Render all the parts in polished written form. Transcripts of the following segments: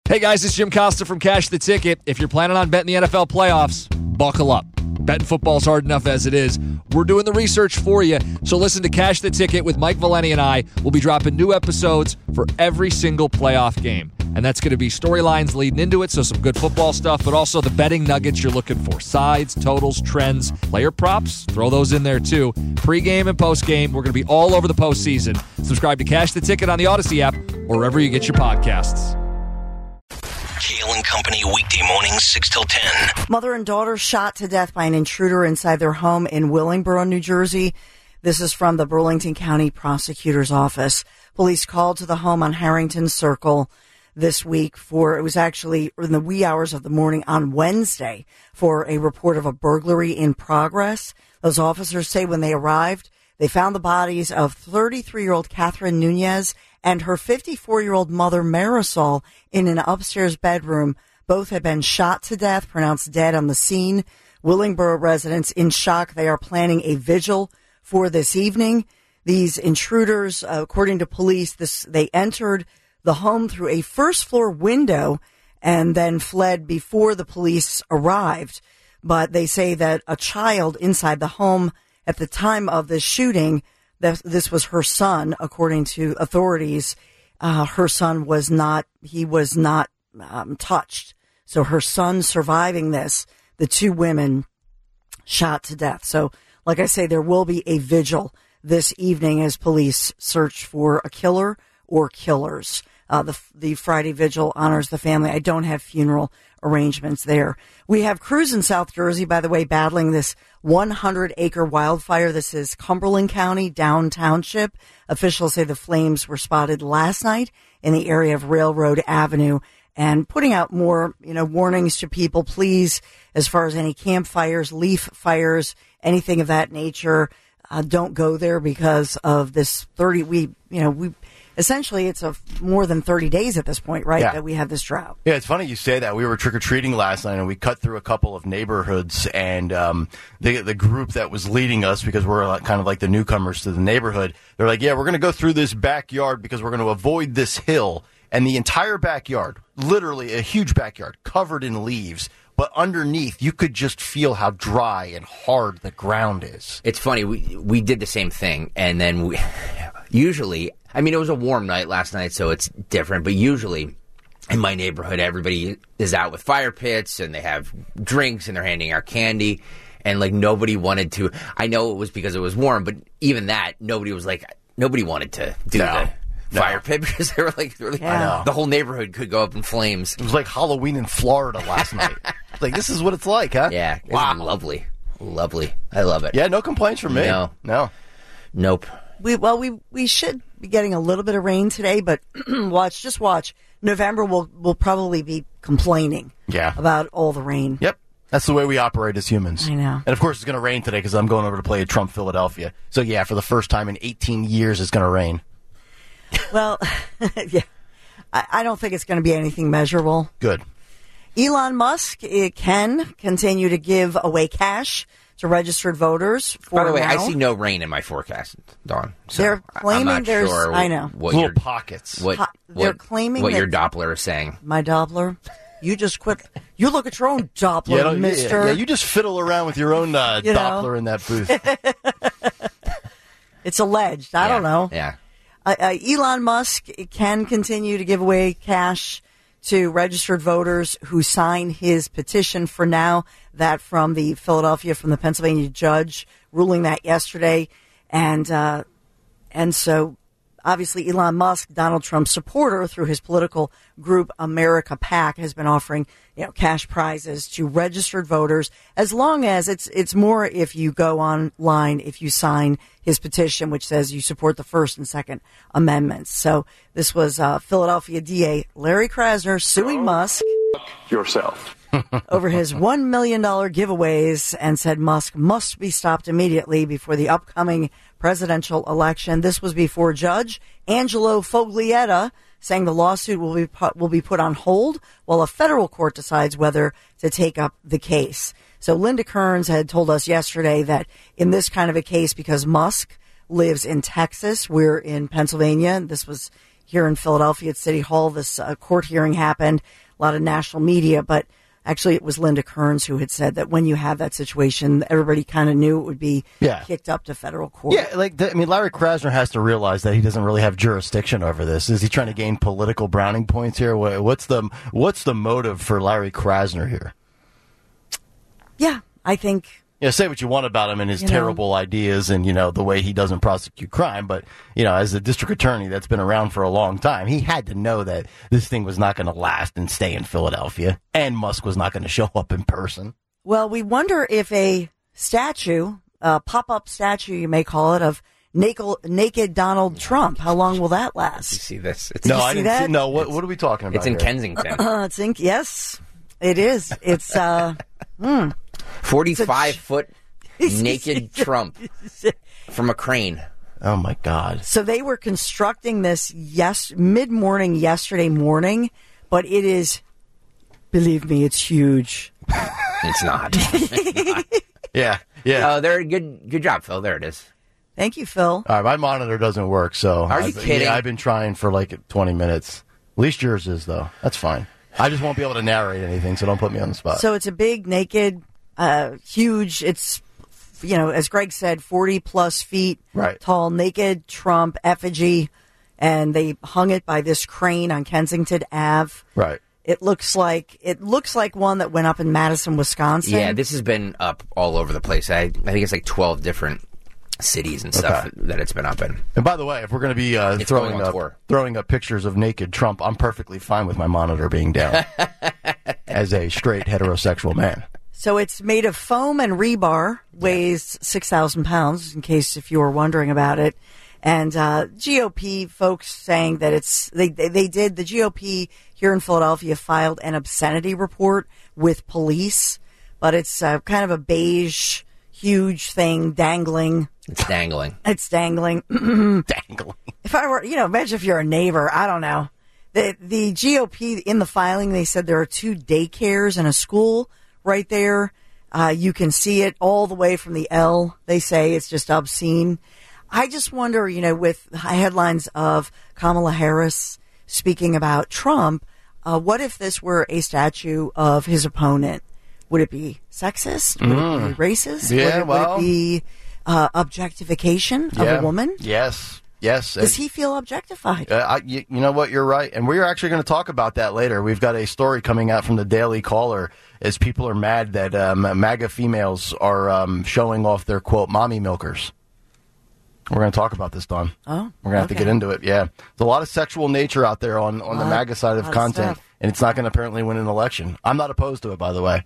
Hey guys, it's Jim Costa from Cash the Ticket. If you're planning on betting the NFL playoffs, buckle up. Betting football's hard enough as it is. We're doing the research for you. So listen to Cash the Ticket with Mike Valeni and I. We'll be dropping new episodes for every single playoff game. And that's going to be storylines leading into it, so some good football stuff, but also the betting nuggets you're looking for. Sides, totals, trends, player props, throw those in there too. Pre-game and post-game, we're going to be all over the postseason. Subscribe to Cash the Ticket on the Odyssey app or wherever you get your podcasts. Kale and Company, weekday mornings, 6 till 10. Mother and daughter shot to death by an intruder inside their home in Willingboro, New Jersey. This is from the Burlington County Prosecutor's Office. Police called to the home on Harrington Circle this week it was actually in the wee hours of the morning on Wednesday for a report of a burglary in progress. Those officers say when they arrived, they found the bodies of 33-year-old Catherine Nunez and her 54-year-old mother, Marisol, in an upstairs bedroom. Both had been shot to death, pronounced dead on the scene. Willingboro residents in shock. They are planning a vigil for this evening. These intruders, according to police, they entered the home through a first-floor window and then fled before the police arrived. But they say that a child inside the home at the time of this shooting, this was her son, according to authorities. Her son was not touched. So her son surviving this, the two women shot to death. So, like I say, there will be a vigil this evening as police search for a killer or killers. The Friday vigil honors the family. I don't have funeral arrangements there. We have crews in South Jersey, by the way, battling this 100-acre wildfire. This is Cumberland County, Down Township. Officials say the flames were spotted last night in the area of Railroad Avenue and putting out more, warnings to people. Please, as far as any campfires, leaf fires, anything of that nature, don't go there because of this essentially, it's more than 30 days at this point, right, that we have this drought. Yeah, it's funny you say that. We were trick-or-treating last night, and we cut through a couple of neighborhoods, and the group that was leading us, because we're kind of like the newcomers to the neighborhood, they're like, yeah, we're going to go through this backyard because we're going to avoid this hill. And the entire backyard, literally a huge backyard, covered in leaves, but underneath, you could just feel how dry and hard the ground is. It's funny, we did the same thing, and then usually, it was a warm night last night, so it's different, but usually in my neighborhood, everybody is out with fire pits, and they have drinks, and they're handing out candy, and, nobody wanted to. I know it was because it was warm, but even that, nobody wanted to do the fire pit because they were the whole neighborhood could go up in flames. It was like Halloween in Florida last night. This is what it's like, huh? Yeah. Wow. Lovely. I love it. Yeah, no complaints from me. No. Nope. We should be getting a little bit of rain today, but watch. November will probably be complaining about all the rain. Yep. That's the way we operate as humans. I know. And, of course, it's going to rain today because I'm going over to play at Trump Philadelphia. So, yeah, for the first time in 18 years, it's going to rain. Well, yeah. I don't think it's going to be anything measurable. Good. Elon Musk can continue to give away cash to registered voters. By the way, I see no rain in my forecast, Dawn. So they're claiming I'm not there's. Sure I know. Little pockets. They're claiming what your Doppler is saying. My Doppler. You just quit. You look at your own Doppler, mister. Yeah, you just fiddle around with your own Doppler in that booth. It's alleged. I don't know. Yeah. Elon Musk can continue to give away cash to registered voters who sign his petition for now. That from the Pennsylvania judge ruling that yesterday. And so obviously Elon Musk, Donald Trump's supporter through his political group America PAC, has been offering, cash prizes to registered voters as long as it's more if you go online, if you sign his petition, which says you support the First and Second Amendments. So this was Philadelphia DA Larry Krasner suing Musk yourself over his $1 million giveaways and said Musk must be stopped immediately before the upcoming presidential election. This was before Judge Angelo Foglietta saying the lawsuit will be put on hold while a federal court decides whether to take up the case. So Linda Kearns had told us yesterday that in this kind of a case, because Musk lives in Texas, we're in Pennsylvania. This was here in Philadelphia at City Hall. This court hearing happened, a lot of national media, but actually it was Linda Kearns who had said that when you have that situation, everybody kind of knew it would be kicked up to federal court. Yeah, Larry Krasner has to realize that he doesn't really have jurisdiction over this. Is he trying to gain political browning points here? What's the motive for Larry Krasner here? Yeah, I think... Yeah, say what you want about him and his terrible ideas and, the way he doesn't prosecute crime. But, as a district attorney that's been around for a long time, he had to know that this thing was not going to last and stay in Philadelphia. And Musk was not going to show up in person. Well, we wonder if a statue, a pop-up statue, you may call it, of naked Donald Trump, how long will that last? You see this? I didn't see. No, what are we talking about? It's in here? Kensington. Yes, it is. It's 45-foot naked Trump from a crane. Oh, my God. So they were constructing this mid-morning yesterday morning, but it is, believe me, it's huge. It's not. Yeah. Oh, good job, Phil. There it is. Thank you, Phil. All right, my monitor doesn't work, so... Are you kidding? Yeah, I've been trying for 20 minutes. At least yours is, though. That's fine. I just won't be able to narrate anything, so don't put me on the spot. So it's a big, naked, huge, it's, as Greg said, 40-plus feet tall, naked Trump effigy, and they hung it by this crane on Kensington Ave. Right. It looks like one that went up in Madison, Wisconsin. Yeah, this has been up all over the place. I think it's 12 different cities and stuff that it's been up in. And by the way, if we're going to be throwing up pictures of naked Trump, I'm perfectly fine with my monitor being down as a straight heterosexual man. So it's made of foam and rebar, weighs 6,000 pounds, in case if you were wondering about it. And GOP folks saying that the GOP here in Philadelphia filed an obscenity report with police, but it's kind of a beige, huge thing dangling. It's dangling. It's dangling. Dangling. If I were, imagine if you're a neighbor, I don't know. The GOP in the filing, they said there are 2 daycares and a school right there. You can see it all the way from the L. They say it's just obscene. I just wonder, with headlines of Kamala Harris speaking about Trump, what if this were a statue of his opponent? Would it be sexist? Would it be racist? Yeah, would it be objectification of a woman? Yes. Does he feel objectified? You know what? You're right. And we're actually going to talk about that later. We've got a story coming out from the Daily Caller as people are mad that MAGA females are showing off their, quote, mommy milkers. We're going to talk about this, Dawn. Oh, we're going to have to get into it. Yeah. There's a lot of sexual nature out there on the MAGA side of content, and it's not going to apparently win an election. I'm not opposed to it, by the way.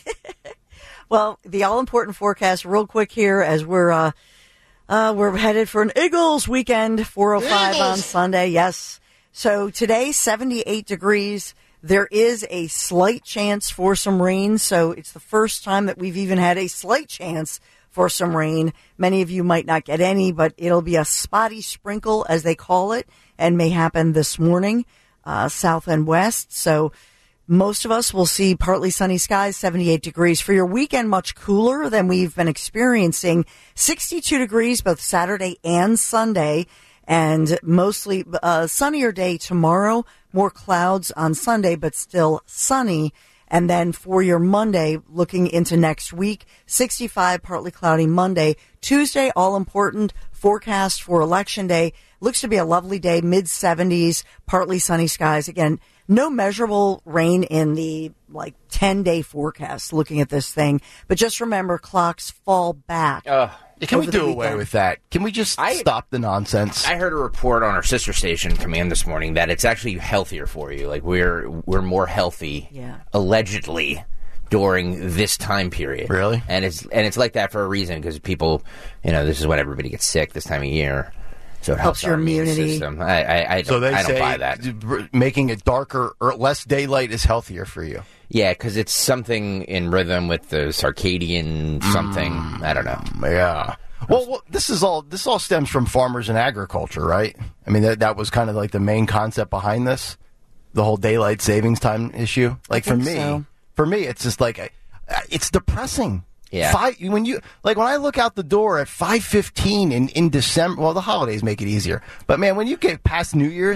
Well, the all-important forecast real quick here as we're headed for an Eagles weekend, 4:05 on Sunday. Yes. So today, 78 degrees. There is a slight chance for some rain, so it's the first time that we've even had a slight chance for some rain. Many of you might not get any, but it'll be a spotty sprinkle, as they call it, and may happen this morning, south and west. So most of us will see partly sunny skies, 78 degrees. For your weekend, much cooler than we've been experiencing. 62 degrees both Saturday and Sunday, and mostly sunnier day tomorrow. More clouds on Sunday, but still sunny. And then for your Monday, looking into next week, 65, partly cloudy Monday. Tuesday, all important forecast for Election Day. Looks to be a lovely day, mid-70s, partly sunny skies. Again, no measurable rain in the 10-day forecast looking at this thing. But just remember, clocks fall back. Can we do away with that? Can we just stop the nonsense? I heard a report on our sister station, Command, this morning that it's actually healthier for you. We're more healthy, allegedly, during this time period. Really? And it's like that for a reason, because people, this is when everybody gets sick this time of year. So it helps your our immune immunity. system. I don't buy that. Making it darker or less daylight is healthier for you. Yeah, because it's something in rhythm with the circadian something. I don't know. Yeah. Well, this all stems from farmers and agriculture, right? I mean, that was kind of like the main concept behind this, the whole daylight savings time issue. For me, it's just it's depressing. Yeah. When I look out the door at 5:15 in December, well, the holidays make it easier. But man, when you get past New Year's,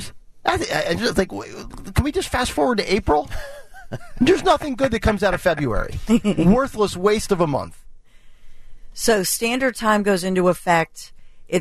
I just think, can we just fast forward to April? There's nothing good that comes out of February. Worthless waste of a month. So standard time goes into effect.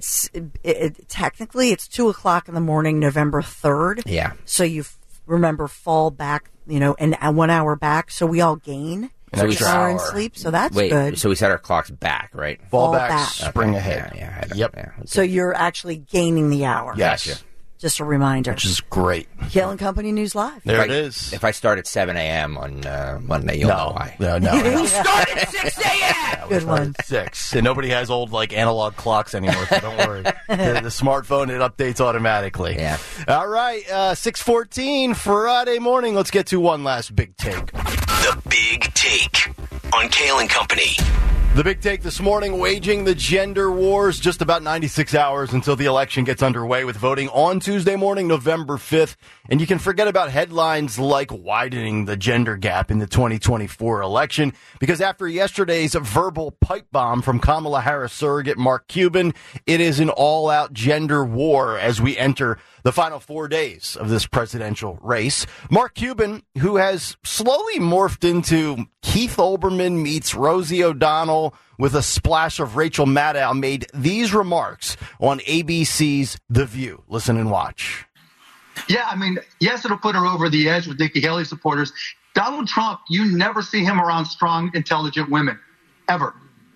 Technically it's 2:00 in the morning, November 3rd. Yeah. So you remember fall back, and 1 hour back. So we all gain An an extra hour in hour. sleep. So that's Wait, good. so we set our clocks back, right? Fall Fall back, back. spring Okay. ahead. Yeah. Yep. Yeah, okay. So you're actually gaining the hour. Yes. Gotcha. Just a reminder. Which is great. Kale and Company News Live. There it is. If I start at 7 a.m. on Monday, you'll know why. No. Start at 6 a.m. Good one. 6. And nobody has old analog clocks anymore, so don't worry. The smartphone, it updates automatically. Yeah. All right, 6:14 Friday morning. Let's get to one last big take. The Big Take on Kale and Company. The big take this morning, waging the gender wars, just about 96 hours until the election gets underway with voting on Tuesday morning, November 5th. And you can forget about headlines like widening the gender gap in the 2024 election, because after yesterday's verbal pipe bomb from Kamala Harris surrogate Mark Cuban, it is an all-out gender war as we enter the final 4 days of this presidential race. Mark Cuban, who has slowly morphed into Keith Olbermann meets Rosie O'Donnell with a splash of Rachel Maddow, made these remarks on ABC's The View. Listen and watch. Yeah, I mean, yes, it'll put her over the edge with Nikki Haley supporters. Donald Trump, you never see him around strong, intelligent women, ever.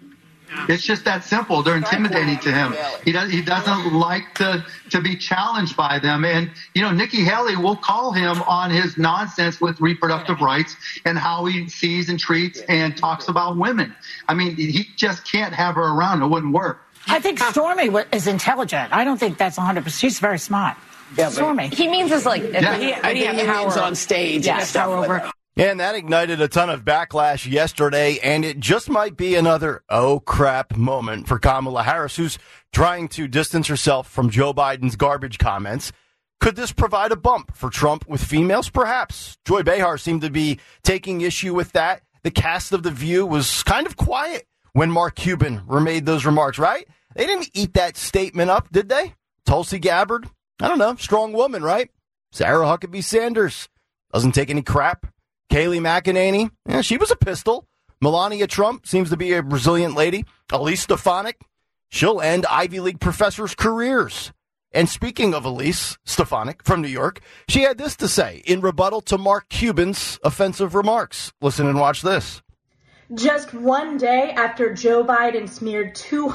It's just that simple. They're intimidating to him. He doesn't like to be challenged by them. And, Nikki Haley will call him on his nonsense with reproductive rights and how he sees and treats and talks about women. I mean, he just can't have her around. It wouldn't work. I think Stormy is intelligent. I don't think that's 100%. She's very smart. Yeah, Stormy. He means is like, Yeah. I think he means on stage. Yeah, and stuff power like over. that. And that ignited a ton of backlash yesterday, and it just might be another oh crap moment for Kamala Harris, who's trying to distance herself from Joe Biden's garbage comments. Could this provide a bump for Trump with females? Perhaps. Joy Behar seemed to be taking issue with that. The cast of The View was kind of quiet when Mark Cuban made those remarks, right? They didn't eat that statement up, did they? Tulsi Gabbard? I don't know. Strong woman, right? Sarah Huckabee Sanders doesn't take any crap. Kayleigh McEnany, she was a pistol. Melania Trump seems to be a resilient lady. Elise Stefanik, she'll end Ivy League professors' careers. And speaking of Elise Stefanik from New York, she had this to say in rebuttal to Mark Cuban's offensive remarks. Listen and watch this. Just one day after Joe Biden smeared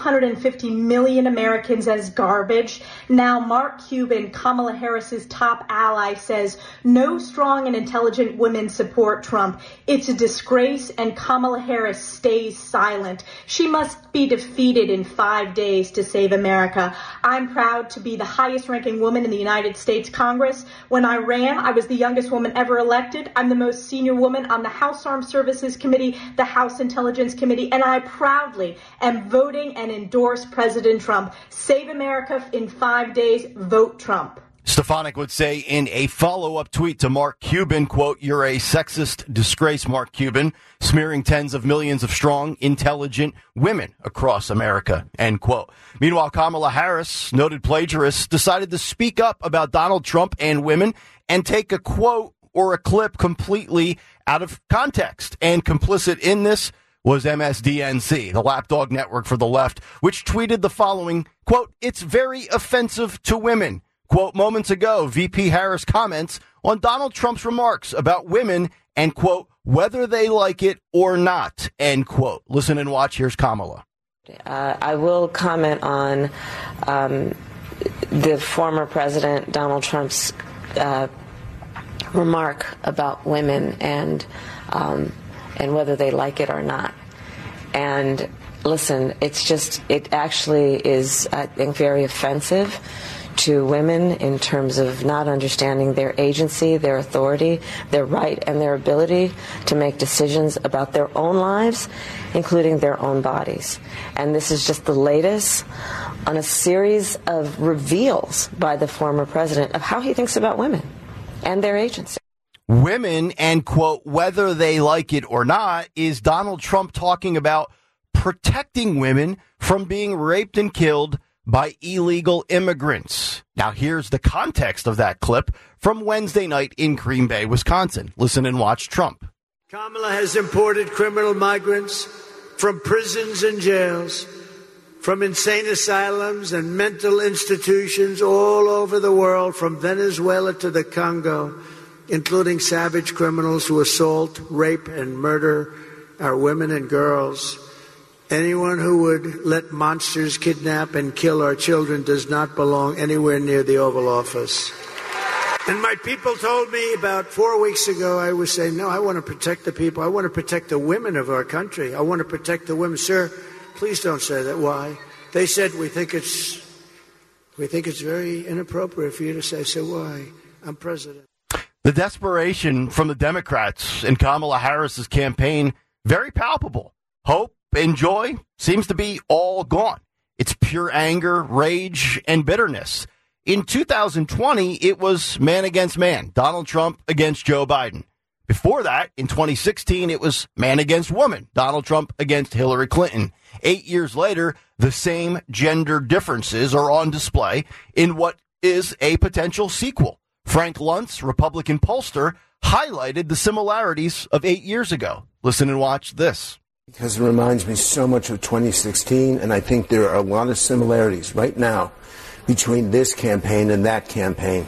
250 million Americans as garbage, now Mark Cuban, Kamala Harris's top ally, says no strong and intelligent women support Trump. It's a disgrace, and Kamala Harris stays silent. She must be defeated in 5 days to save America. I'm proud to be the highest-ranking woman in the United States Congress. When I ran, I was the youngest woman ever elected. I'm the most senior woman on the House Armed Services Committee, the House Intelligence Committee, and I proudly am voting and endorse President Trump. Save America in 5 days. Vote Trump. Stefanik would say in a follow-up tweet to Mark Cuban, quote, "You're a sexist disgrace, Mark Cuban, smearing tens of millions of strong, intelligent women across America," end quote. Meanwhile, Kamala Harris, noted plagiarist, decided to speak up about Donald Trump and women and take a quote or a clip completely out of context. And complicit in this was MSDNC, the lapdog network for the left, which tweeted the following, quote, "It's very offensive to women." Quote, moments ago, VP Harris comments on Donald Trump's remarks about women and, quote, whether they like it or not, end quote. Listen and watch. Here's Kamala. I will comment on the former president, Donald Trump's remark about women and whether they like it or not. And listen, it actually is, I think, very offensive to women in terms of not understanding their agency, their authority, their right, and their ability to make decisions about their own lives, including their own bodies. And this is just the latest on a series of reveals by the former president of how he thinks about women and their agency. Women and, quote, whether they like it or not, is Donald Trump talking about protecting women from being raped and killed by illegal immigrants. Now, here's the context of that clip from Wednesday night in Green Bay, Wisconsin. Listen and watch Trump. Kamala has imported criminal migrants from prisons and jails, from insane asylums and mental institutions all over the world, from Venezuela to the Congo, including savage criminals who assault, rape, and murder our women and girls. Anyone who would let monsters kidnap and kill our children does not belong anywhere near the Oval Office. And my people told me about 4 weeks ago, I was saying, no, I want to protect the people. I want to protect the women of our country. I want to protect the women. Sir, please don't say that. Why? They said, we think it's very inappropriate for you to say. I said, why? I'm president. The desperation from the Democrats in Kamala Harris's campaign, very palpable. Hope and joy seems to be all gone. It's pure anger, rage, and bitterness. In 2020, it was man against man, Donald Trump against Joe Biden. Before that, in 2016, it was man against woman, Donald Trump against Hillary Clinton. 8 years later, the same gender differences are on display in what is a potential sequel. Frank Luntz, Republican pollster, highlighted the similarities of 8 years ago. Listen and watch this. Because it reminds me so much of 2016, and I think there are a lot of similarities right now between this campaign and that campaign.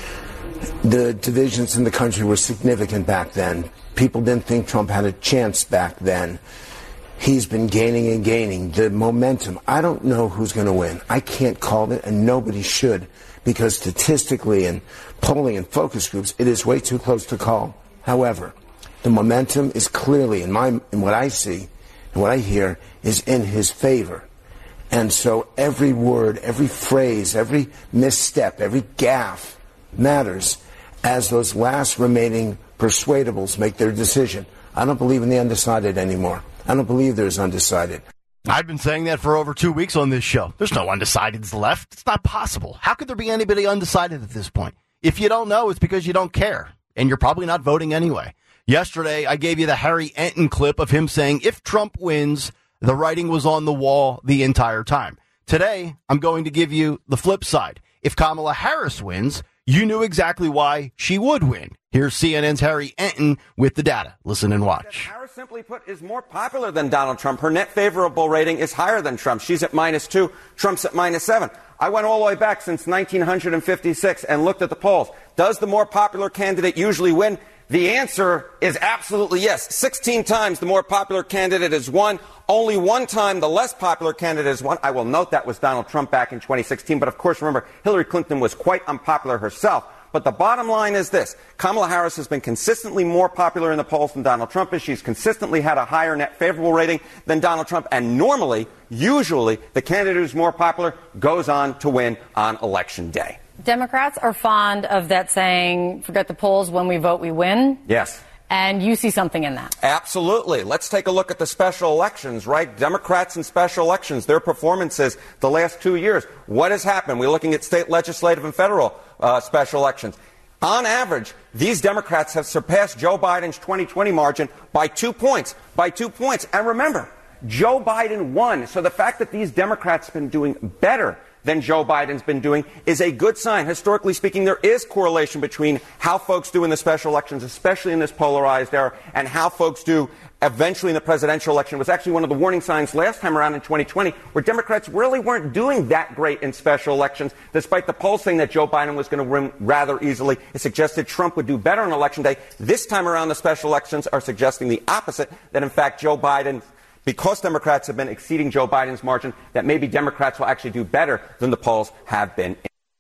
The divisions in the country were significant back then. People didn't think Trump had a chance back then. He's been gaining and gaining. The momentum, I don't know who's going to win. I can't call it, and nobody should, because statistically and polling and focus groups, it is way too close to call. However, the momentum is clearly, in what I see and what I hear, is in his favor. And so every word, every phrase, every misstep, every gaffe matters as those last remaining persuadables make their decision. I don't believe in the undecided anymore. I don't believe there's undecided. I've been saying that for over 2 weeks on this show. There's no undecideds left. It's not possible. How could there be anybody undecided at this point? If you don't know, it's because you don't care, and you're probably not voting anyway. Yesterday, I gave you the Harry Enton clip of him saying, if Trump wins, the writing was on the wall the entire time. Today, I'm going to give you the flip side. If Kamala Harris wins, you knew exactly why she would win. Here's CNN's Harry Enton with the data. Listen and watch. Harris, simply put, is more popular than Donald Trump. Her net favorable rating is higher than Trump. She's at -2. Trump's at -7. I went all the way back since 1956 and looked at the polls. Does the more popular candidate usually win? The answer is absolutely yes. 16 times the more popular candidate has won. Only one time the less popular candidate has won. I will note that was Donald Trump back in 2016. But, of course, remember, Hillary Clinton was quite unpopular herself. But the bottom line is this. Kamala Harris has been consistently more popular in the polls than Donald Trump is. She's consistently had a higher net favorable rating than Donald Trump. And normally, usually, the candidate who's more popular goes on to win on Election Day. Democrats are fond of that saying, forget the polls, when we vote, we win. Yes. And you see something in that. Absolutely. Let's take a look at the special elections, right? Democrats in special elections, their performances the last 2 years. What has happened? We're looking at state legislative and federal special elections. On average, these Democrats have surpassed Joe Biden's 2020 margin by 2 points. By 2 points. And remember, Joe Biden won. So the fact that these Democrats have been doing better than Joe Biden's been doing is a good sign. Historically speaking, there is correlation between how folks do in the special elections, especially in this polarized era, and how folks do eventually in the presidential election. It was actually one of the warning signs last time around in 2020, where Democrats really weren't doing that great in special elections, despite the polls saying that Joe Biden was going to win rather easily. It suggested Trump would do better on Election Day. This time around, the special elections are suggesting the opposite, that in fact Joe Biden, because Democrats have been exceeding Joe Biden's margin, that maybe Democrats will actually do better than the polls have been.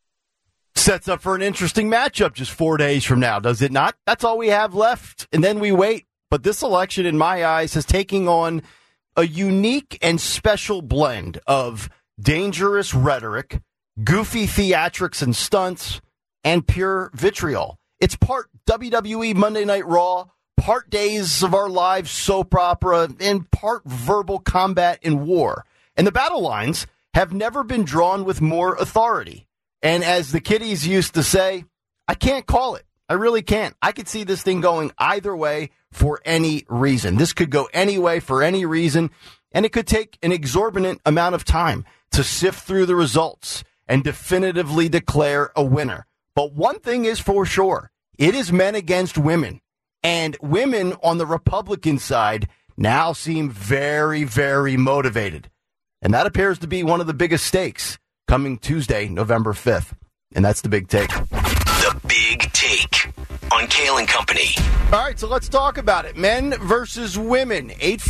Sets up for an interesting matchup just 4 days from now, does it not? That's all we have left, and then we wait. But this election, in my eyes, is taking on a unique and special blend of dangerous rhetoric, goofy theatrics and stunts, and pure vitriol. It's part WWE Monday Night Raw, part Days of Our Lives soap opera, and part verbal combat in war. And the battle lines have never been drawn with more authority. And as the kiddies used to say, I can't call it. I really can't. I could see this thing going either way for any reason. This could go any way for any reason, and it could take an exorbitant amount of time. to sift through the results and definitively declare a winner. But one thing is for sure, it is men against women. And women on the Republican side now seem very, very motivated. And that appears to be one of the biggest stakes coming Tuesday, November 5th. And that's the big take. The Big Take on Kale and Company. All right, so let's talk about it. Men versus women.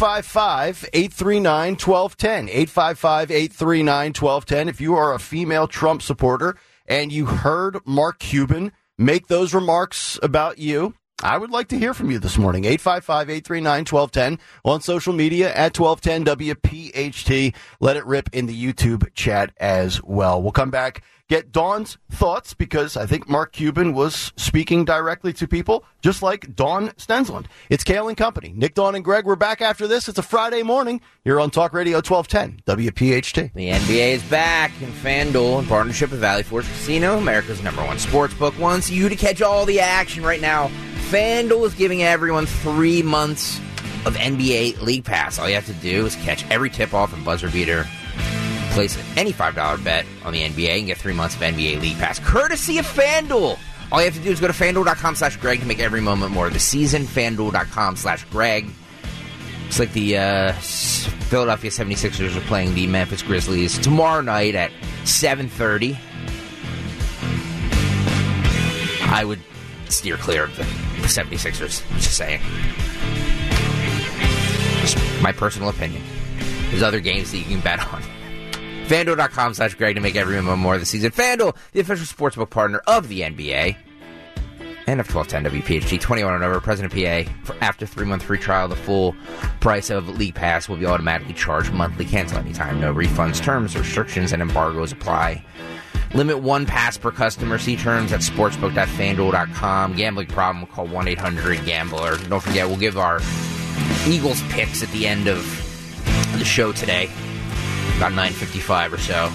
855-839-1210. 855-839-1210. If you are a female Trump supporter and you heard Mark Cuban make those remarks about you, I would like to hear from you this morning. 855-839-1210 on social media at 1210 WPHT. Let it rip in the YouTube chat as well. We'll come back, get Dawn's thoughts, because I think Mark Cuban was speaking directly to people, just like Dawn Stensland. It's Kale and Company. Nick, Dawn, and Greg, we're back after this. It's a Friday morning here on Talk Radio 1210 WPHT. The NBA is back, and FanDuel, in partnership with Valley Forge Casino, America's #1 sportsbook, wants you to catch all the action right now. FanDuel is giving everyone 3 months of NBA League Pass. All you have to do is catch every tip-off and buzzer beater. Place any $5 bet on the NBA and get 3 months of NBA League Pass, courtesy of FanDuel. All you have to do is go to FanDuel.com/Greg to make every moment more of the season. FanDuel.com/Greg. It's like the Philadelphia 76ers are playing the Memphis Grizzlies tomorrow night at 7:30. I would steer clear of the 76ers, just saying. Just my personal opinion. There's other games that you can bet on. FanDuel.com/Greg to make every moment more of the season. FanDuel, the official sportsbook partner of the NBA and of 1210 WPHT, 21 and over, President PA. After 3-month free trial, the full price of League Pass will be automatically charged monthly. Cancel anytime. No refunds. Terms, restrictions, and embargoes apply. Limit 1 pass per customer. See terms at sportsbook.fanduel.com. Gambling problem, call 1-800-GAMBLER. Don't forget, we'll give our Eagles picks at the end of the show today, about 9:55 or so.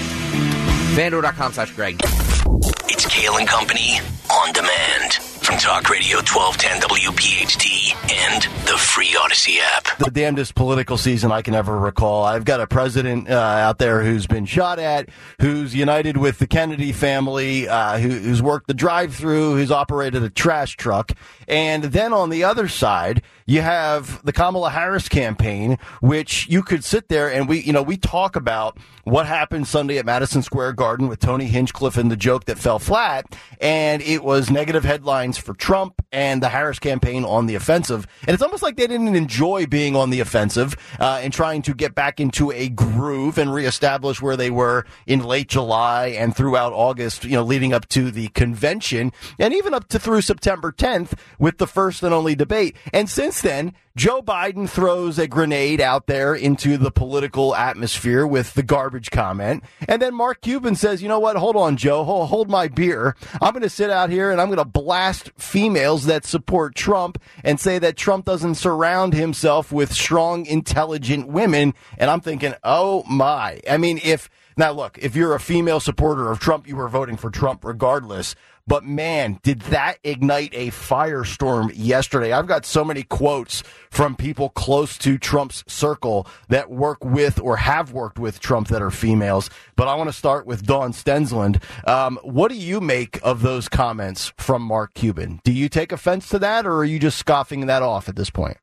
FanDuel.com/Greg. It's Kale and Company on demand from Talk Radio 1210 WPHT and the free Odyssey app. The damnedest political season I can ever recall. I've got a president out there who's been shot at, who's united with the Kennedy family, who's worked the drive-thru, who's operated a trash truck. And then on the other side, you have the Kamala Harris campaign, which you could sit there and we talk about what happened Sunday at Madison Square Garden with Tony Hinchcliffe and the joke that fell flat. And it was negative headlines for Trump and the Harris campaign on the offensive. And it's almost like they didn't enjoy being on the offensive and trying to get back into a groove and reestablish where they were in late July and throughout August, leading up to the convention and even up to through September 10th with the first and only debate. And since then, Joe Biden throws a grenade out there into the political atmosphere with the garbage comment. And then Mark Cuban says, you know what? Hold on, Joe. Hold my beer. I'm going to sit out here and I'm going to blast females that support Trump and say that Trump doesn't surround himself with strong, intelligent women. And I'm thinking, oh, my. I mean, if you're a female supporter of Trump, you were voting for Trump regardless. But, man, did that ignite a firestorm yesterday. I've got so many quotes from people close to Trump's circle that work with or have worked with Trump that are females. But I want to start with Dawn Stensland. What do you make of those comments from Mark Cuban? Do you take offense to that, or are you just scoffing that off at this point?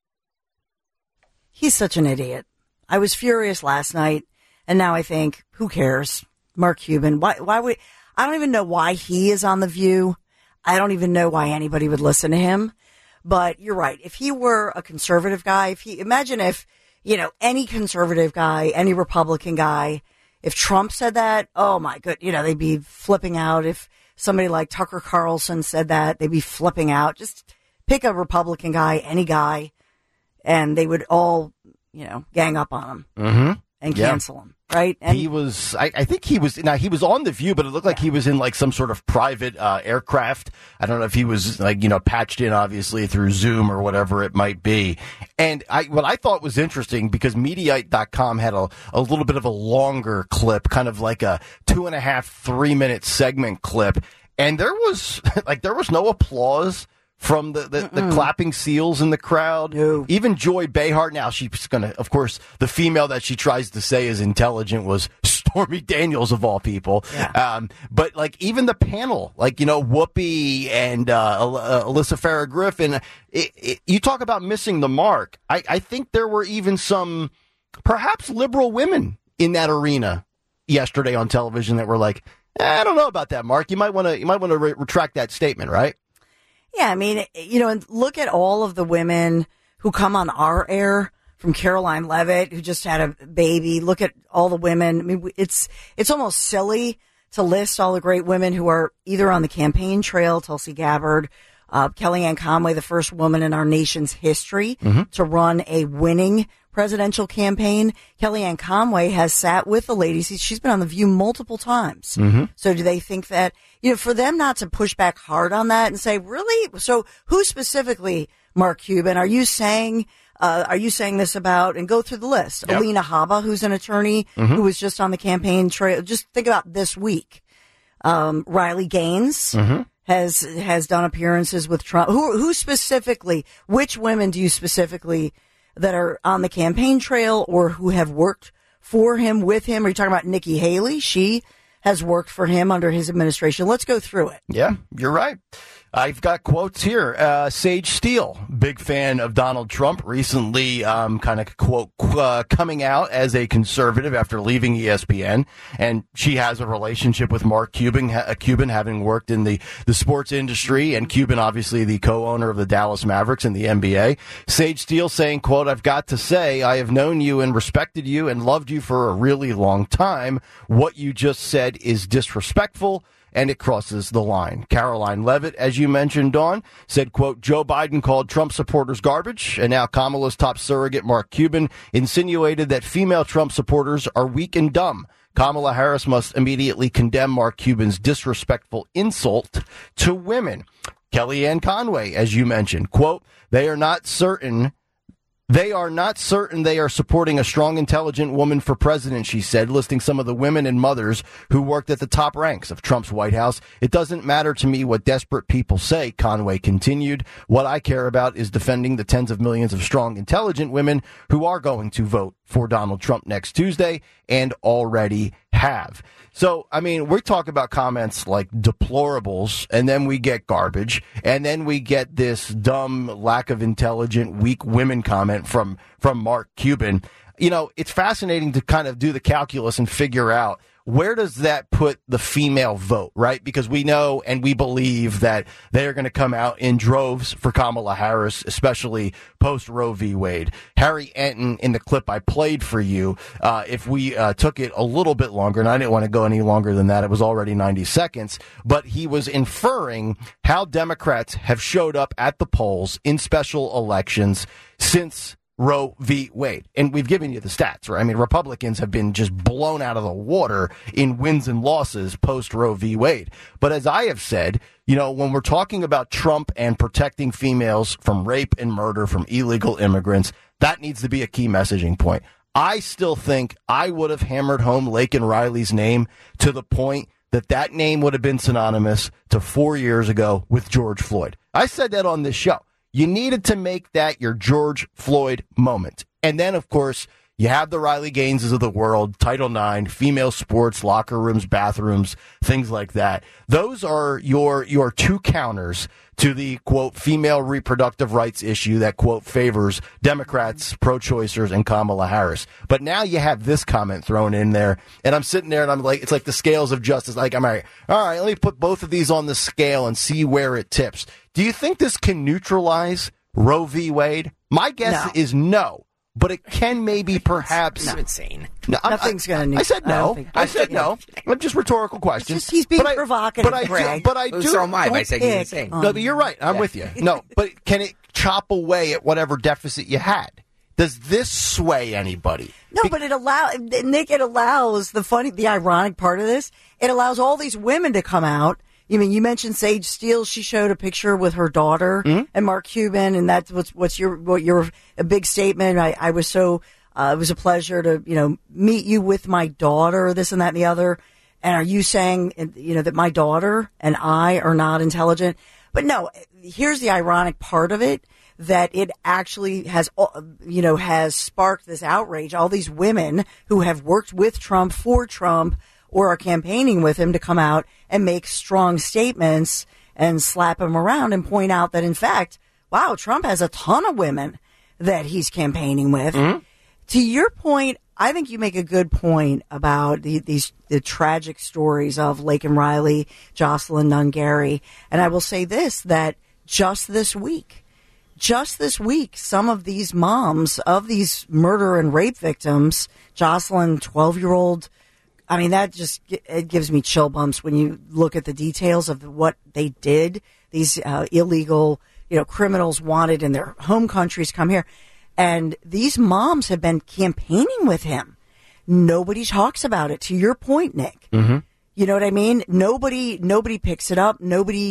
He's such an idiot. I was furious last night, and now I think, who cares? Mark Cuban, why would... I don't even know why he is on The View. I don't even know why anybody would listen to him. But you're right. If he were a conservative guy, imagine if, any conservative guy, any Republican guy, if Trump said that, oh my good, they'd be flipping out. If somebody like Tucker Carlson said that, they'd be flipping out. Just pick a Republican guy, any guy, and they would all, gang up on him and cancel him. Right. And he was, I think he was on The View, but it looked like he was in like some sort of private aircraft. I don't know if he was patched in obviously through Zoom or whatever it might be. And what I thought was interesting, because Mediaite.com had a little bit of a longer clip, kind of like a 2.5, 3 minute segment clip. And there was no applause from the clapping seals in the crowd. No. Even Joy Behar, now she's going to, of course, the female that she tries to say is intelligent was Stormy Daniels of all people. Yeah. But like even the panel, like, Whoopi and Alyssa Farah Griffin, you talk about missing the mark. I think there were even some perhaps liberal women in that arena yesterday on television that were like, I don't know about that, Mark. You might want to retract that statement, right? Yeah, I mean, and look at all of the women who come on our air, from Caroline Levitt, who just had a baby. Look at all the women. I mean, it's almost silly to list all the great women who are either on the campaign trail, Tulsi Gabbard, Kellyanne Conway, the first woman in our nation's history to run a winning presidential campaign. Kellyanne Conway has sat with the ladies. She's been on The View multiple times. So do they think that, for them not to push back hard on that and say, really? So who specifically, Mark Cuban, are you saying this about, and go through the list? Yep. Alina Habba, who's an attorney who was just on the campaign trail. Just think about this week. Riley Gaines has done appearances with Trump. Who specifically, which women do you specifically that are on the campaign trail or who have worked for him, with him? Are you talking about Nikki Haley? She has worked for him under his administration. Let's go through it. Yeah, you're right. I've got quotes here. Sage Steele, big fan of Donald Trump, recently kind of quote coming out as a conservative after leaving ESPN, and she has a relationship with Mark Cuban, having worked in the sports industry, and Cuban obviously the co-owner of the Dallas Mavericks and the NBA. Sage Steele saying, quote, "I've got to say, I have known you and respected you and loved you for a really long time. What you just said is disrespectful, and it crosses the line." Caroline Levitt, as you mentioned, Dawn, said, quote, "Joe Biden called Trump supporters garbage, and now Kamala's top surrogate, Mark Cuban, insinuated that female Trump supporters are weak and dumb. Kamala Harris must immediately condemn Mark Cuban's disrespectful insult to women." Kellyanne Conway, as you mentioned, quote, They are not certain they are supporting a strong, intelligent woman for president," she said, listing some of the women and mothers who worked at the top ranks of Trump's White House. "It doesn't matter to me what desperate people say," Conway continued. "What I care about is defending the tens of millions of strong, intelligent women who are going to vote for Donald Trump next Tuesday and already have." So, I mean, we talk about comments like deplorables, and then we get garbage, and then we get this dumb, lack of intelligent, weak women comment from Mark Cuban. It's fascinating to kind of do the calculus and figure out, where does that put the female vote, right? Because we know and we believe that they're going to come out in droves for Kamala Harris, especially post Roe v. Wade. Harry Enton, in the clip I played for you, if we took it a little bit longer, and I didn't want to go any longer than that, it was already 90 seconds, but he was inferring how Democrats have showed up at the polls in special elections since Roe v. Wade. And we've given you the stats, right? I mean, Republicans have been just blown out of the water in wins and losses post Roe v. Wade. But as I have said, when we're talking about Trump and protecting females from rape and murder from illegal immigrants, that needs to be a key messaging point. I still think I would have hammered home Laken Riley's name to the point that name would have been synonymous to 4 years ago with George Floyd. I said that on this show. You needed to make that your George Floyd moment. And then, of course, you have the Riley Gaineses of the world, Title IX, female sports, locker rooms, bathrooms, things like that. Those are your two counters to the, quote, female reproductive rights issue that, quote, favors Democrats, pro-choicers, and Kamala Harris. But now you have this comment thrown in there, and I'm sitting there and I'm like, it's like the scales of justice. Like, I'm all right, let me put both of these on the scale and see where it tips. Do you think this can neutralize Roe v. Wade? My guess is no. But it can maybe perhaps... It's insane. No, nothing's going to... I said no. I said no. I'm just rhetorical questions. He's being provocative, Greg. But I do... So am I by saying insane. No, but you're right. I'm with you. No, but can it chop away at whatever deficit you had? Does this sway anybody? No, but it allows... Nick, it allows... The ironic part of this, it allows all these women to come out. You mentioned Sage Steele. She showed a picture with her daughter and Mark Cuban, and that's what your a big statement. I was so it was a pleasure to meet you with my daughter, this and that and the other. And are you saying that my daughter and I are not intelligent? But no, here's the ironic part of it, that it actually has, has sparked this outrage. All these women who have worked with Trump, for Trump, or are campaigning with him to come out and make strong statements and slap him around and point out that, in fact, wow, Trump has a ton of women that he's campaigning with. Mm-hmm. To your point, I think you make a good point about the tragic stories of Laken Riley, Jocelyn Nunn-Gary. And I will say this, that just this week, some of these moms of these murder and rape victims, Jocelyn, 12-year-old, I mean, it gives me chill bumps when you look at the details of what they did. These illegal, criminals wanted in their home countries come here. And these moms have been campaigning with him. Nobody talks about it. To your point, Nick. Mm-hmm. You know what I mean? Nobody picks it up.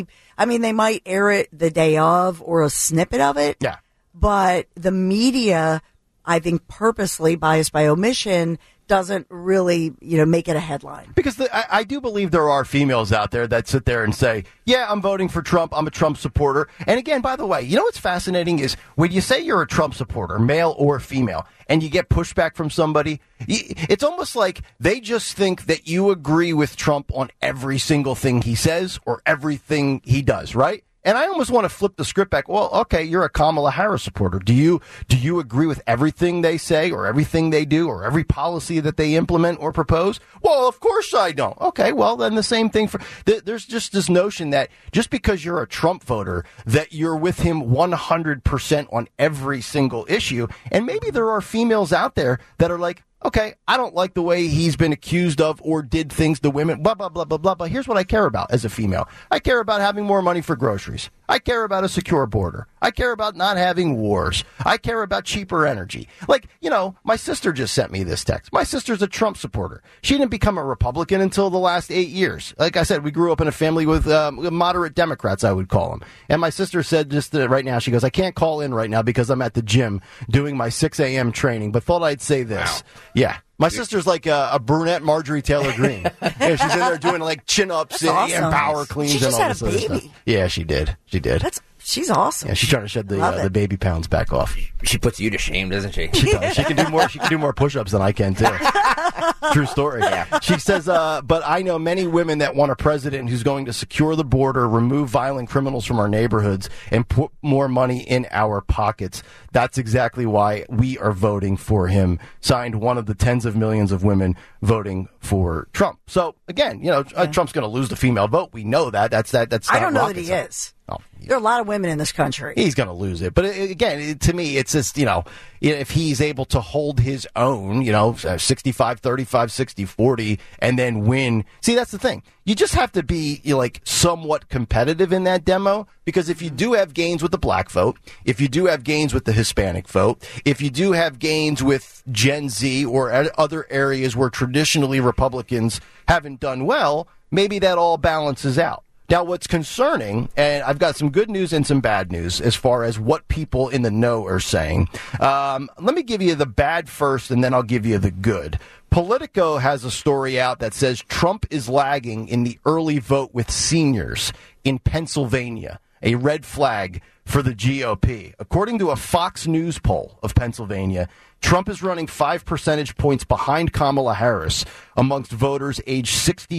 They might air it the day of or a snippet of it. Yeah. But the media, I think purposely, biased by omission, doesn't really, make it a headline. Because I do believe there are females out there that sit there and say, yeah, I'm voting for Trump. I'm a Trump supporter. And again, by the way, what's fascinating is when you say you're a Trump supporter, male or female, and you get pushback from somebody, it's almost like they just think that you agree with Trump on every single thing he says or everything he does, right? And I almost want to flip the script back. Well, okay, you're a Kamala Harris supporter. Do you agree with everything they say or everything they do or every policy that they implement or propose? Well, of course I don't. Okay, well, then the same thing there's just this notion that just because you're a Trump voter, that you're with him 100% on every single issue. And maybe there are females out there that are like, okay, I don't like the way he's been accused of or did things to women, blah, blah, blah, blah, blah. But here's what I care about as a female. I care about having more money for groceries. I care about a secure border. I care about not having wars. I care about cheaper energy. Like, my sister just sent me this text. My sister's a Trump supporter. She didn't become a Republican until the last 8 years. Like I said, we grew up in a family with moderate Democrats, I would call them. And my sister said just right now, she goes, I can't call in right now because I'm at the gym doing my 6 a.m. training, but thought I'd say this. Wow. Yeah. My sister's like a brunette Marjorie Taylor Greene. Yeah, she's in there doing like chin-ups and power cleans. She just and all had this a other baby. stuff. Yeah, she did. She's awesome. Yeah, she's trying to shed the baby pounds back off. She puts you to shame, doesn't she? She does. She can do more. She can do more push-ups than I can too. True story. Yeah. She says, but I know many women that want a president who's going to secure the border, remove violent criminals from our neighborhoods, and put more money in our pockets. That's exactly why we are voting for him. Signed, one of the tens of millions of women voting for Trump. So again, Trump's going to lose the female vote. We know that. That's. I don't know that he is. Oh, there are a lot of women in this country. He's going to lose it. But again, to me, it's just, if he's able to hold his own, 65-35, 60-40, and then win. See, that's the thing. You just have to be somewhat competitive in that demo, because if you do have gains with the black vote, if you do have gains with the Hispanic vote, if you do have gains with Gen Z or other areas where traditionally Republicans haven't done well, maybe that all balances out. Now, what's concerning, and I've got some good news and some bad news as far as what people in the know are saying. Let me give you the bad first, and then I'll give you the good. Politico has a story out that says Trump is lagging in the early vote with seniors in Pennsylvania, a red flag for the GOP. According to a Fox News poll of Pennsylvania, Trump is running 5 percentage points behind Kamala Harris amongst voters aged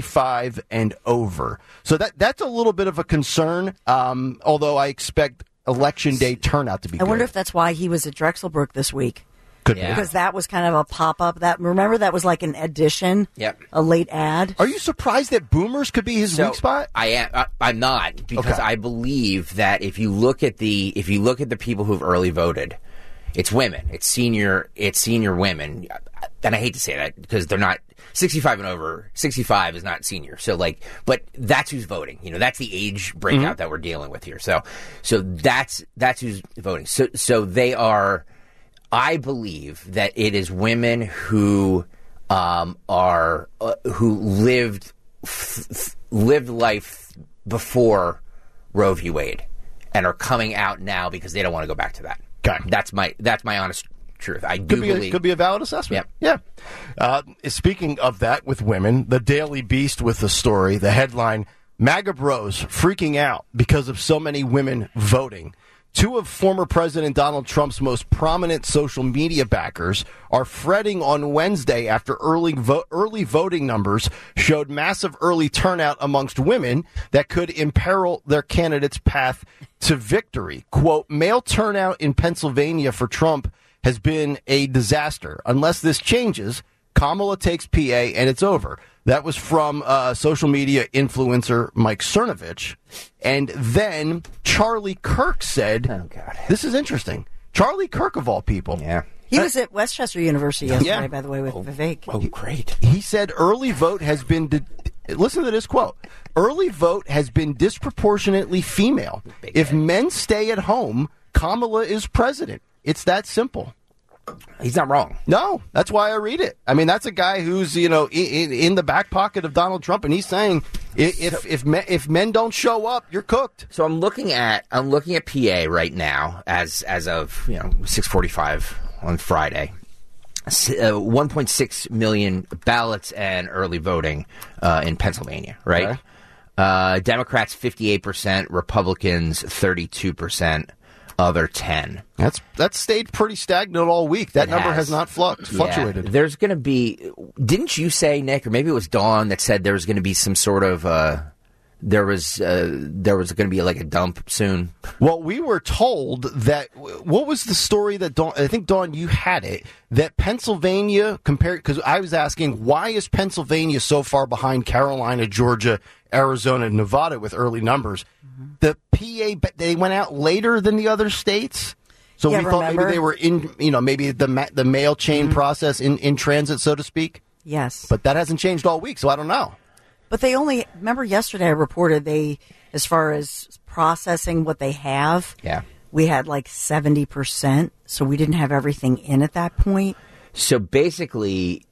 65 and over. So that's a little bit of a concern, although I expect Election Day turnout to be good. I wonder if that's why he was at Drexelbrook this week. Could be. Because that was kind of a pop-up. Remember that was like an addition, a late ad. Are you surprised that boomers could be his weak spot? I am. I'm not, because I believe that if you look at the people who've early voted, it's women. It's senior women. And I hate to say that because they're not 65 and over. 65 is not senior. So but that's who's voting. That's the age breakout that we're dealing with here. So that's who's voting. So they are. I believe that it is women who who lived life before Roe v. Wade and are coming out now because they don't want to go back to that. Okay. That's my honest truth. I do believe could be a valid assessment. Yeah. Speaking of that, with women, the Daily Beast with the story, the headline: MAGA bros freaking out because of so many women voting. Two of former President Donald Trump's most prominent social media backers are fretting on Wednesday after early voting numbers showed massive early turnout amongst women that could imperil their candidate's path to victory. Quote, male turnout in Pennsylvania for Trump has been a disaster. Unless this changes, Kamala takes PA and it's over. That was from social media influencer Mike Cernovich. And then Charlie Kirk said, oh, God. This is interesting. Charlie Kirk, of all people. Yeah. He was at Westchester University yesterday, by the way, with Vivek. Oh, great. He said early vote has been, listen to this quote, early vote has been disproportionately female. If men stay at home, Kamala is president. It's that simple. He's not wrong. No, that's why I read it. I mean, that's a guy who's, in the back pocket of Donald Trump, and he's saying if men don't show up, you're cooked. So I'm looking at PA right now as of 6:45 on Friday. 1.6 million ballots and early voting in Pennsylvania, right? Okay. Democrats 58%, Republicans 32%. Other 10. That's stayed pretty stagnant all week. That number has not fluctuated. Yeah. There's going to be. Didn't you say, Nick, or maybe it was Dawn that said there was going to be some sort of. There was going to be like a dump soon. Well, we were told that. What was the story that Dawn? I think Dawn, you had it. That Pennsylvania compared, because I was asking why is Pennsylvania so far behind Carolina, Georgia, Arizona, and Nevada with early numbers. The PA, they went out later than the other states. So we thought maybe they were in, maybe the mail chain process in transit, so to speak. Yes. But that hasn't changed all week, so I don't know. But they only, remember yesterday I reported as far as processing what they have, we had like 70%, so we didn't have everything in at that point. So basically,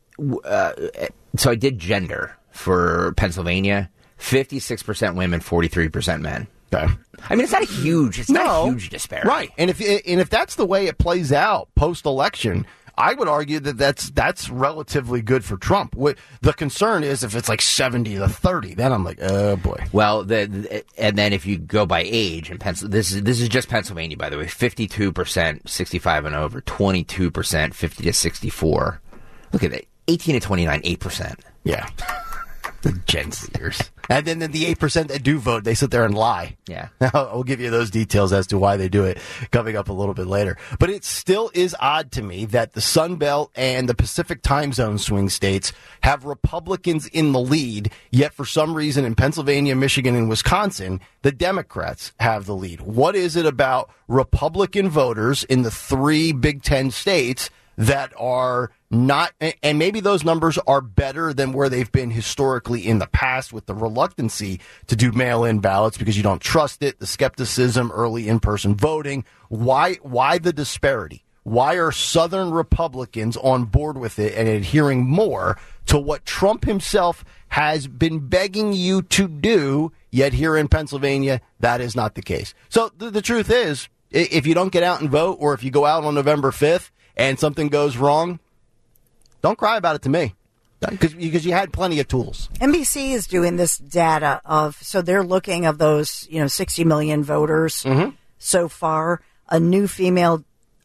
so I did gender for Pennsylvania. 56% women, 43% men. Okay. I mean, it's not a huge disparity. Right. And if that's the way it plays out post-election, I would argue that that's relatively good for Trump. The concern is if it's like 70-30, then I'm like, oh boy. Well, and then if you go by age, and this is just Pennsylvania, by the way, 52% 65 and over, 22% 50 to 64. Look at that, 18 to 29, 8%. Yeah. The Gen Zers. And then the 8% that do vote, they sit there and lie. Yeah. I'll give you those details as to why they do it coming up a little bit later. But it still is odd to me that the Sun Belt and the Pacific time zone swing states have Republicans in the lead, yet for some reason in Pennsylvania, Michigan, and Wisconsin, the Democrats have the lead. What is it about Republican voters in the 3 Big Ten states that are not, and maybe those numbers are better than where they've been historically in the past with the reluctancy to do mail-in ballots because you don't trust it, the skepticism, early in-person voting. Why the disparity? Why are Southern Republicans on board with it and adhering more to what Trump himself has been begging you to do, yet here in Pennsylvania, that is not the case? So the truth is, if you don't get out and vote, or if you go out on November 5th and something goes wrong, don't cry about it to me, because you had plenty of tools. NBC is doing this data so they're looking of those 60 million voters so far. A new female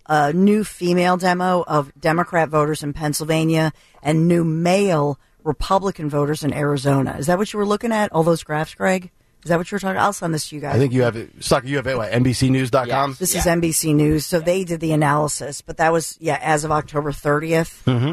demo of Democrat voters in Pennsylvania and new male Republican voters in Arizona. Is that what you were looking at? All those graphs, Greg? Is that what you're talking about? I'll send this to you guys. I think you have it. Stucker, you have it, what, NBCnews.com? Yes. This is NBC News. So they did the analysis, but that was, as of October 30th. Mm-hmm.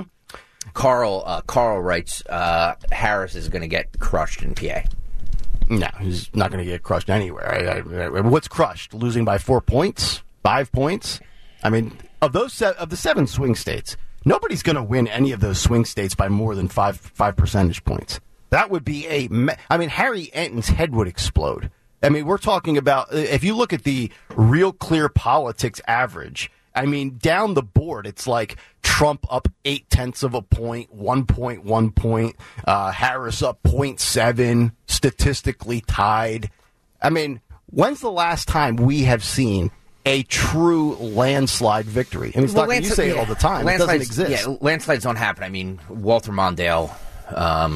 Carl writes, Harris is going to get crushed in PA. No, he's not going to get crushed anywhere. What's crushed? Losing by 4 points? 5 points? I mean, of the 7 swing states, nobody's going to win any of those swing states by more than 5 percentage points. That would be Harry Enton's head would explode. I mean, we're talking about, if you look at the Real Clear Politics average, I mean, down the board, it's like Trump up 0.8 of a point, 1.1 point, Harris up 0.7, statistically tied. I mean, when's the last time we have seen a true landslide victory? I mean, you say it all the time. It doesn't exist. Yeah, landslides don't happen. I mean, Walter Mondale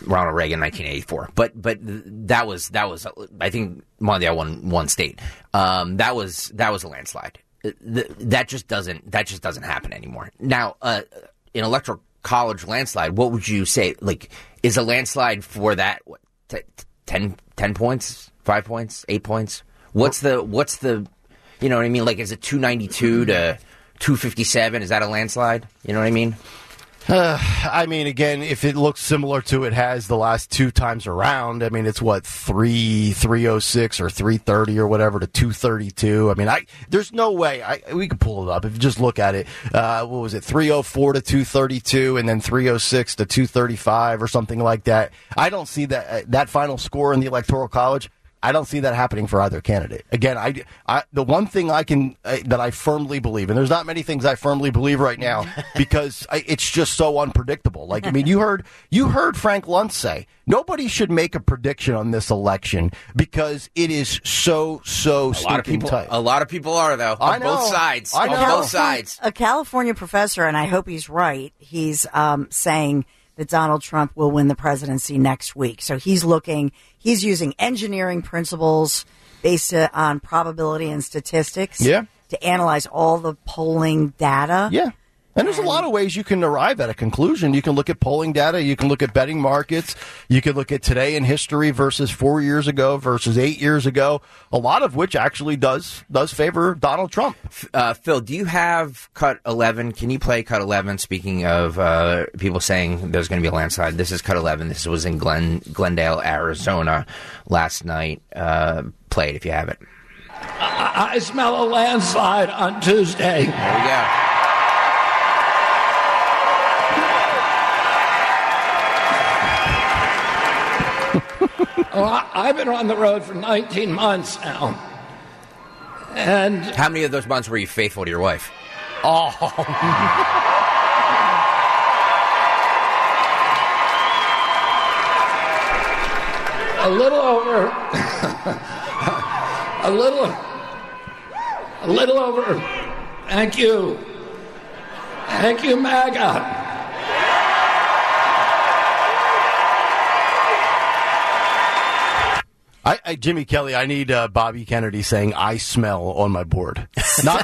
Ronald Reagan, 1984. But that was I think Mondale won one state. That was a landslide. That just doesn't happen anymore. Now, an electoral college landslide, what would you say? Like, is a landslide for that 10 points, 5 points, 8 points? What's the you know what I mean? Like, is it 292 to 257? Is that a landslide? You know what I mean? I mean, again, if it looks similar to it has the last two times around, I mean, it's what, 306 or 330 or whatever to 232. I mean, there's no way. We could pull it up if you just look at it. What was it, 304 to 232 and then 306 to 235 or something like that. I don't see that final score in the Electoral College. I don't see that happening for either candidate. Again, the one thing that I firmly believe, and there's not many things I firmly believe right now because it's just so unpredictable. Like, I mean, you heard Frank Luntz say nobody should make a prediction on this election because it is so stinking tight. A lot of people are though. On both sides. I know. On both sides. A California professor, and I hope he's right. He's saying that Donald Trump will win the presidency next week. So he's using engineering principles based on probability and statistics to analyze all the polling data. Yeah. And there's a lot of ways you can arrive at a conclusion. You can look at polling data. You can look at betting markets. You can look at today in history versus 4 years ago versus 8 years ago, a lot of which actually does favor Donald Trump. Phil, do you have Cut 11? Can you play Cut 11? Speaking of people saying there's going to be a landslide, this is Cut 11. This was in Glendale, Arizona last night. Play it if you have it. I smell a landslide on Tuesday. There we go. Well, I've been on the road for 19 months now. And how many of those months were you faithful to your wife? Oh. A little over. A little over. Thank you. Thank you, MAGA. Jimmy Kelly, I need Bobby Kennedy saying "I smell" on my board. Not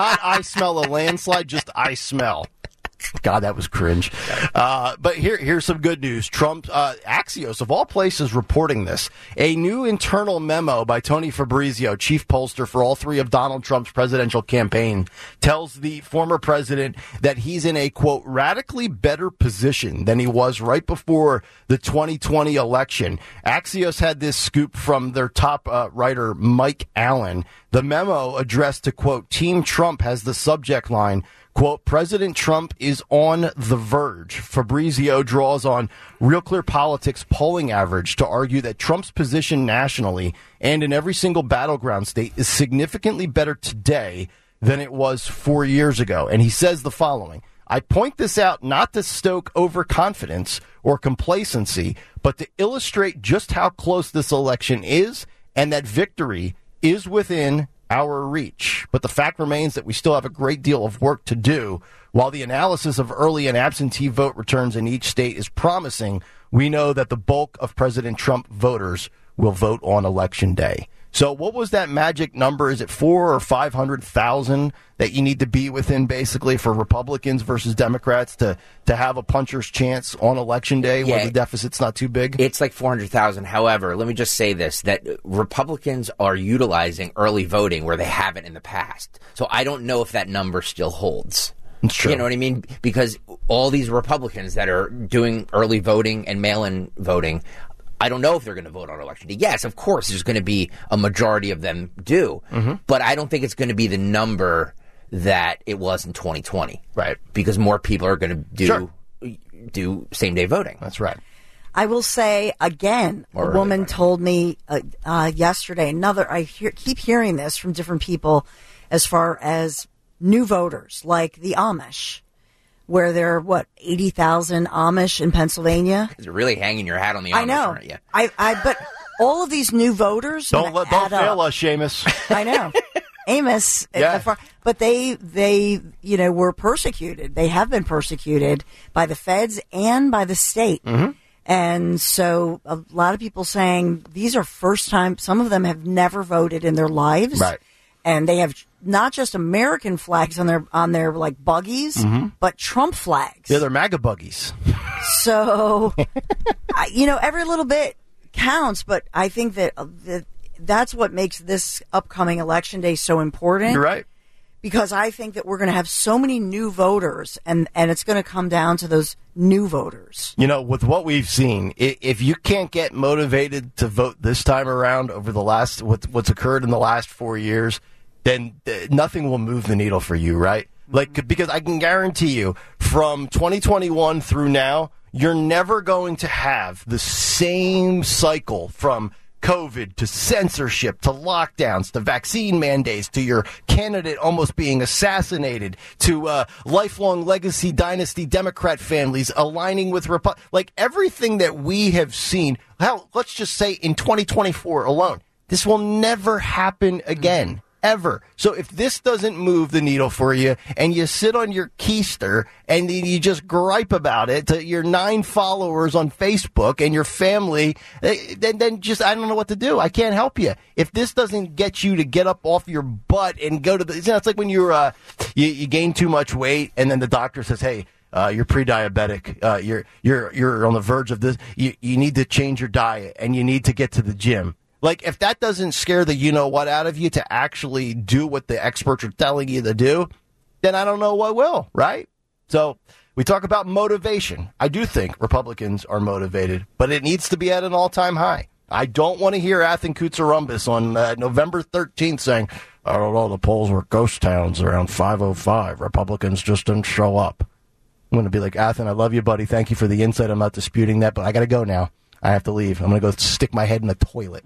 I smell a landslide, just I smell. God, that was cringe. But here's some good news. Trump, Axios, of all places, reporting this. A new internal memo by Tony Fabrizio, chief pollster for all three of Donald Trump's presidential campaign, tells the former president that he's in a, quote, radically better position than he was right before the 2020 election. Axios had this scoop from their top writer, Mike Allen. The memo addressed to, quote, Team Trump has the subject line, quote, President Trump is on the verge. Fabrizio draws on Real Clear Politics polling average to argue that Trump's position nationally and in every single battleground state is significantly better today than it was 4 years ago. And he says the following: I point this out not to stoke overconfidence or complacency, but to illustrate just how close this election is and that victory is within our reach. But the fact remains that we still have a great deal of work to do. While the analysis of early and absentee vote returns in each state is promising, we know that the bulk of President Trump voters will vote on Election Day. So what was that magic number? Is it 400,000 or 500,000 that you need to be within, basically, for Republicans versus Democrats to have a puncher's chance on Election Day where the deficit's not too big? It's like 400,000. However, let me just say this, that Republicans are utilizing early voting where they haven't in the past. So I don't know if that number still holds. It's true. You know what I mean? Because all these Republicans that are doing early voting and mail-in voting, I don't know if they're going to vote on Election Day. Yes, of course, there's going to be a majority of them do. Mm-hmm. But I don't think it's going to be the number that it was in 2020. Right. Because more people are going to do same-day voting. That's right. I will say, again, a woman told me yesterday, keep hearing this from different people as far as new voters, like the Amish, where there are, 80,000 Amish in Pennsylvania? You're really hanging your hat on the Amish, I know. aren't you? But all of these new voters don't fail us, Seamus. I know. Amos. Yeah. But they were persecuted. They have been persecuted by the feds and by the state. Mm-hmm. And so a lot of people saying these are first time, some of them have never voted in their lives. Right. And they have not just American flags on their like buggies, but Trump flags. Yeah, they're MAGA buggies. So, every little bit counts, but I think that that's what makes this upcoming election day so important. You're right. Because I think that we're going to have so many new voters, and it's going to come down to those new voters. With what we've seen, if you can't get motivated to vote this time around over the last what's occurred in the last 4 years, then nothing will move the needle for you, right? Because I can guarantee you, from 2021 through now, you're never going to have the same cycle from COVID to censorship to lockdowns to vaccine mandates to your candidate almost being assassinated to lifelong legacy dynasty Democrat families aligning with everything that we have seen. Hell, let's just say in 2024 alone, this will never happen again. Ever. So if this doesn't move the needle for you and you sit on your keister and you just gripe about it to your 9 followers on Facebook and your family, then just, I don't know what to do. I can't help you. If this doesn't get you to get up off your butt and go to it's like when you're, you gain too much weight and then the doctor says, hey, you're pre-diabetic. You're on the verge of this. You need to change your diet and you need to get to the gym. If that doesn't scare the you-know-what out of you to actually do what the experts are telling you to do, then I don't know what will, right? So we talk about motivation. I do think Republicans are motivated, but it needs to be at an all-time high. I don't want to hear Athen Koutsarumbis on November 13th saying, I don't know, the polls were ghost towns around 5:05. Republicans just didn't show up. I'm going to be like, Athen, I love you, buddy. Thank you for the insight. I'm not disputing that, but I got to go now. I have to leave. I'm going to go stick my head in the toilet.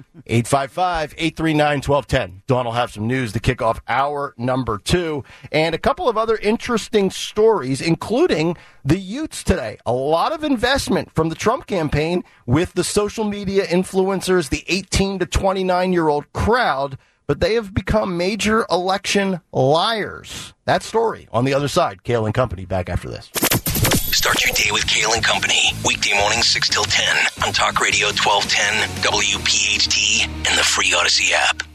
855-839-1210. Dawn will have some news to kick off hour number 2. And a couple of other interesting stories, including the Utes today. A lot of investment from the Trump campaign with the social media influencers, the 18 to 29-year-old crowd. But they have become major election liars. That story on the other side. Kale and Company back after this. Start your day with Kale and Company. Weekday mornings 6 till 10 on Talk Radio 1210, WPHT, and the free Odyssey app.